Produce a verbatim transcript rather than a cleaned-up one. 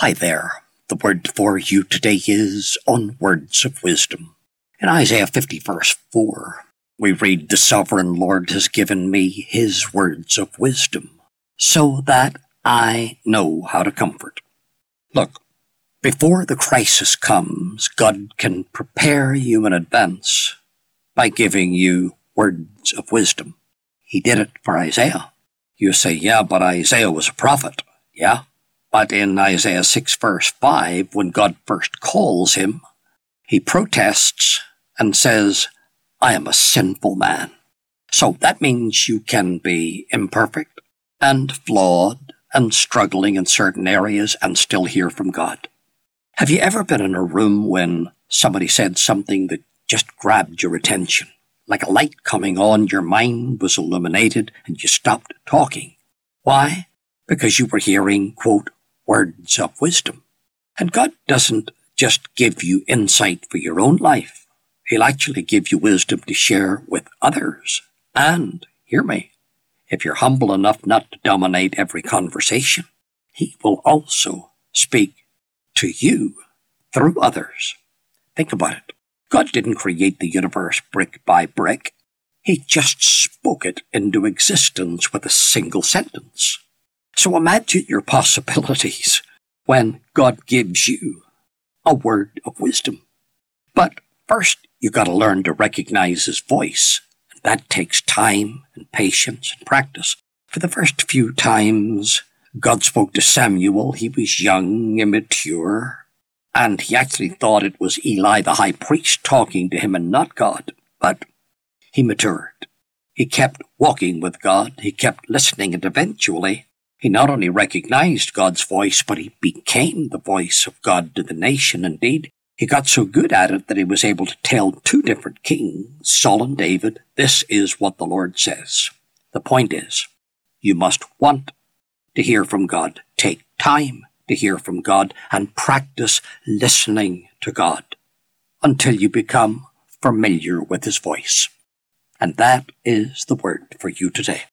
Hi there. The word for you today is on words of wisdom. In Isaiah fifty verse four, we read, "The sovereign Lord has given me his words of wisdom, so that I know how to comfort." Look, before the crisis comes, God can prepare you in advance by giving you words of wisdom. He did it for Isaiah. You say, yeah, but Isaiah was a prophet. Yeah, but in Isaiah six verse five, when God first calls him, he protests and says, "I am a sinful man." So that means you can be imperfect and flawed and struggling in certain areas and still hear from God. Have you ever been in a room when somebody said something that just grabbed your attention? Like a light coming on, your mind was illuminated and you stopped talking. Why? Because you were hearing, quote, words of wisdom. And God doesn't just give you insight for your own life. He'll actually give you wisdom to share with others. And, hear me, if you're humble enough not to dominate every conversation, he will also speak to you through others. Think about it. God didn't create the universe brick by brick. He just spoke it into existence with a single sentence. So imagine your possibilities when God gives you a word of wisdom. But first, you got to learn to recognize his voice. That takes time and patience and practice. For the first few times God spoke to Samuel, he was young, immature, and he actually thought it was Eli the high priest talking to him and not God. But he matured. He kept walking with God. He kept listening, and eventually he not only recognized God's voice, but he became the voice of God to the nation. Indeed, he got so good at it that he was able to tell two different kings, Saul and David, this is what the Lord says. The point is, you must want to hear from God. Take time to hear from God and practice listening to God until you become familiar with his voice. And that is the word for you today.